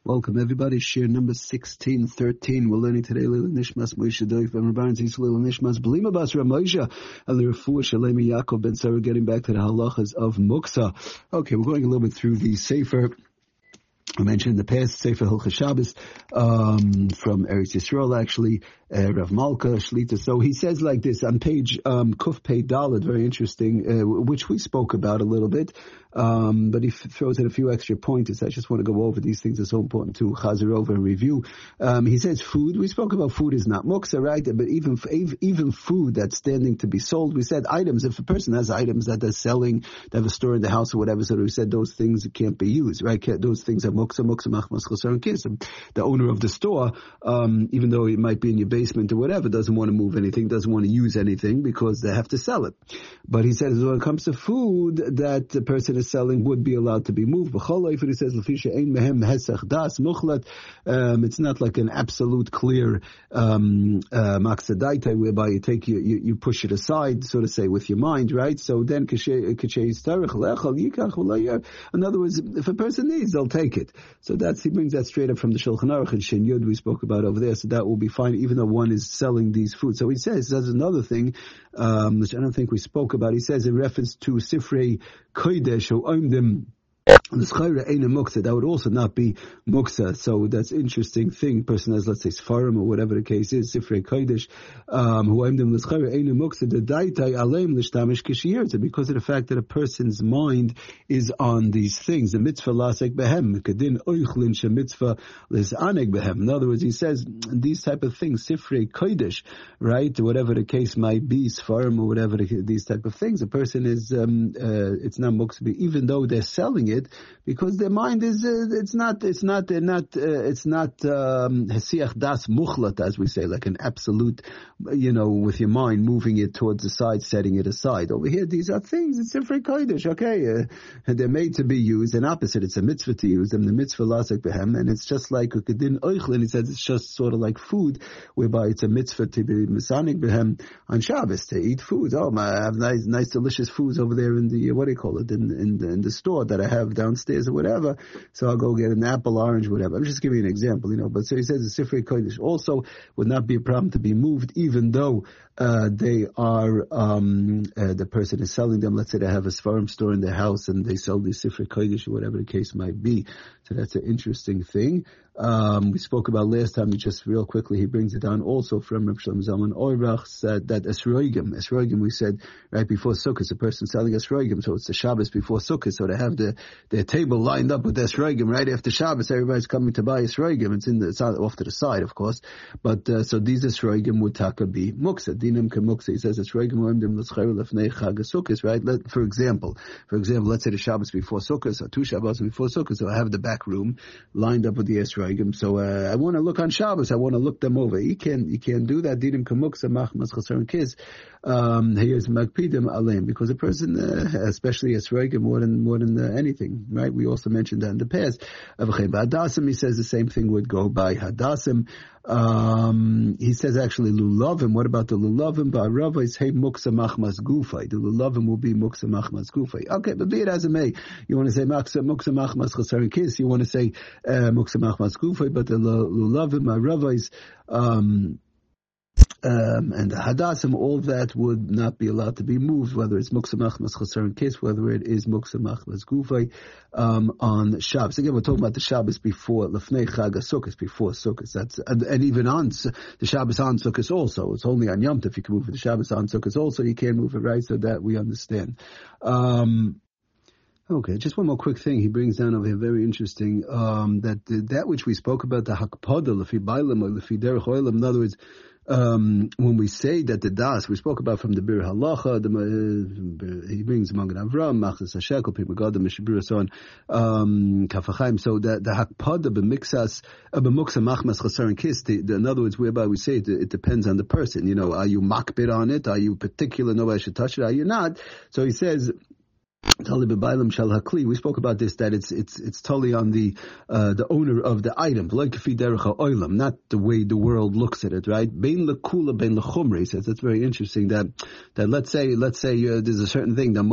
Welcome everybody. Shir number 1613. We're learning today Lil Nishmas Moshe Doif Ben Rabban Zis Lil Nishmas Blima Bas Ramosha and the Refuah Shalemi Yaakov Ben Sarah. Getting back to the halachas of Muksa. Okay, we're going a little bit through the Sefer. I mentioned in the past Sefer Hilchos Shabbos from Eretz Yisrael, actually, Rav Malka Shlita. So he says like this on page Kuf Pei Dalet, very interesting, which we spoke about a little bit, but he throws in a few extra pointers. I just want to go over these things. It's so important to chazer over and review. He says food. We spoke about food is not muksa, right? But even food that's standing to be sold, we said items. If a person has items that they're selling, they have a store in the house or whatever, so we said those things can't be used, right? Those things are muksa machmas chasar and kis. The owner of the store, even though it might be in your basement or whatever, doesn't want to move anything, doesn't want to use anything because they have to sell it. But he says when it comes to food that the person is selling would be allowed to be moved. He says it's not like an absolute clear maksadaita whereby you take you push it aside, so to say, with your mind, right? So then in other words, if a person needs, they'll take it. So he brings that straight up from the Shulchan Aruch and Shin Yud we spoke about over there. So that will be fine, even though one is selling these foods. So he says there's another thing which I don't think we spoke about. He says in reference to Sifrei Kodesh or Oimdim, the schayra ain't a muksa, that would also not be muksa. So that's an interesting thing. Person has, let's say, Sfarim or whatever the case is, Sifrei Kodesh, who aimed them the schayra ain't a muksa, the daitai aleim lishtamish kishiyerta, because of the fact that a person's mind is on these things. The mitzvah lasek behem, kadin oichlin she mitzvah lisanek behem. In other words, he says these type of things, Sifrei Kodesh, right? Whatever the case might be, Sfarim or whatever these type of things, a person is, it's not muksa, even though they're selling it, because their mind is it's not hesiach das muchlat, as we say, like an absolute, with your mind moving it towards the side, setting it aside. Over here, these are things. It's Sifrei Kodesh, okay? They're made to be used. And opposite, it's a mitzvah to use them. The mitzvah lasek behem, and it's just like ukadin oichlin. He says it's just sort of like food, whereby it's a mitzvah to be misanik behem on Shabbos to eat food. Oh, I have nice delicious foods over there in the in the store that I have downstairs or whatever, so I'll go get an apple, orange, whatever. I'm just giving you an example, but so he says the Sifrei Kodesh also would not be a problem to be moved, even though they are the person is selling them. Let's say they have a Sfarim store in their house and they sell the Sifrei Kodesh or whatever the case might be. So that's an interesting thing. We spoke about last time, just real quickly, he brings it down also from Reb Shlomo Zalman Auerbach, said that Esroigim, we said right before Sukkot, a person selling Esroigim, so it's the Shabbos before Sukkot, so they have their table lined up with Esroigim right after Shabbos, everybody's coming to buy Esroigim, it's off to the side, of course, but so these Esroigim would taka be muksa, dinim ke muksa. He says Esroigim oimdim l'schayr lefnei chag Sukkot, right? For example, let's say the Shabbos before Sukkot, or two Shabbos before Sukkot, so I have the back room lined up with the Esroigim. So I want to look on Shabbos. I want to look them over. You can't do that. Dinim kamuksa machmas chasar and kis. Here's magpidim aleim, because a person, especially esroigim, more than anything, right? We also mentioned that in the past. Hadasim, he says the same thing would go by hadasim. He says actually lulavim. What about the lulavim? Ba'arava is hey muksa machmas gufay. The lulavim will be muksa machmas gufay. Okay, but be it as it may, you want to say muksa machmas chasar and kis. You want to say muksa machmas gufay, but the lulavim ba'arava is and the hadasim, all that would not be allowed to be moved, whether it's muksa machmas chasar and kis, whether it is muksa machmas gufay on Shabbos. Again, we're talking about the Shabbos before lefnei chag Sukkos, before Sukkos. That's and even on the Shabbos on Sukkos also. It's only on Yom Tov you can move it. The Shabbos on Sukkos also you can't move it, right? So that we understand. Okay, just one more quick thing. He brings down over here, very interesting, that which we spoke about, the hakpada, lefi bailam, or lefi derech oilam. In other words, when we say that the das, we spoke about from the Bir Halacha, he brings Magen Avram, Machzas HaShekel, Pri Megadim, Mishabura, so on, Kafachaim, so the hakpada b'miksa machmas chasar and kis, in other words, whereby we say it depends on the person, are you makbid on it, are you particular, nobody should touch it, are you not? So he says, We spoke about this, that it's totally on the owner of the item, not the way the world looks at it, right? Bein lekula, bein lechumra. He says that's very interesting. That let's say there's a certain thing. In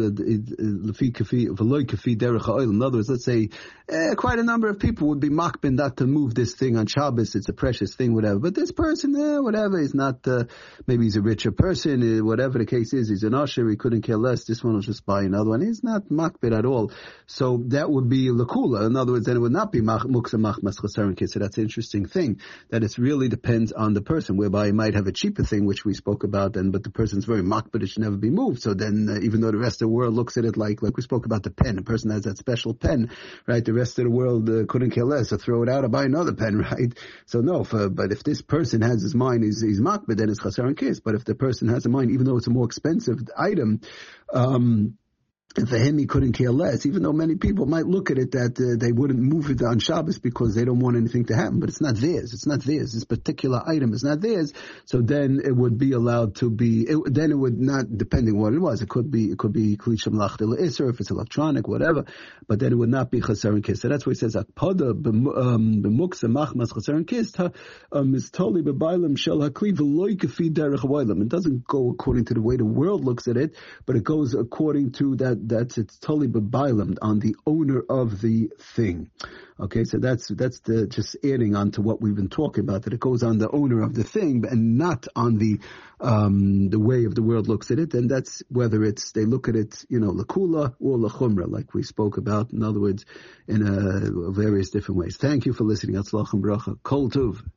other words, let's say quite a number of people would be makbin that to move this thing on Shabbos. It's a precious thing, whatever. But this person, whatever, he's not. Maybe he's a richer person. Whatever the case is, he's an usher. He couldn't care less. This one will just buy another one. He's not makbid at all. So that would be lakula. In other words, then it would not be muksa machmas chasaron kis. So that's an interesting thing, that it really depends on the person, whereby you might have a cheaper thing, which we spoke about, but the person's very makbid, it should never be moved. So then, even though the rest of the world looks at it like we spoke about the pen, a person has that special pen, right? The rest of the world couldn't care less, so throw it out or buy another pen, right? So no, but if this person has his mind, he's makbid, then it's chasaron kis. But if the person has a mind, even though it's a more expensive item, and for him, he couldn't care less, even though many people might look at it that they wouldn't move it on Shabbos because they don't want anything to happen. But it's not theirs. It's not theirs. This particular item is not theirs. So then it would be allowed to be. Then it would not, depending what it was. It could be klisham lachtel iser if it's electronic, whatever. But then it would not be chasaron kis. So that's why it says akpada b'muksa machmas chasaron kis is totally b'bailam shel hakli v'loy kefi derech ha'olam. It doesn't go according to the way the world looks at it, but it goes according to it's totally b'bailam, on the owner of the thing. Okay, so that's the just adding on to what we've been talking about, that it goes on the owner of the thing and not on the way of the world looks at it. And that's whether they look at it, lakula or lachumra, like we spoke about. In other words, in various different ways. Thank you for listening. Atzlach and bracha. Kol tuv.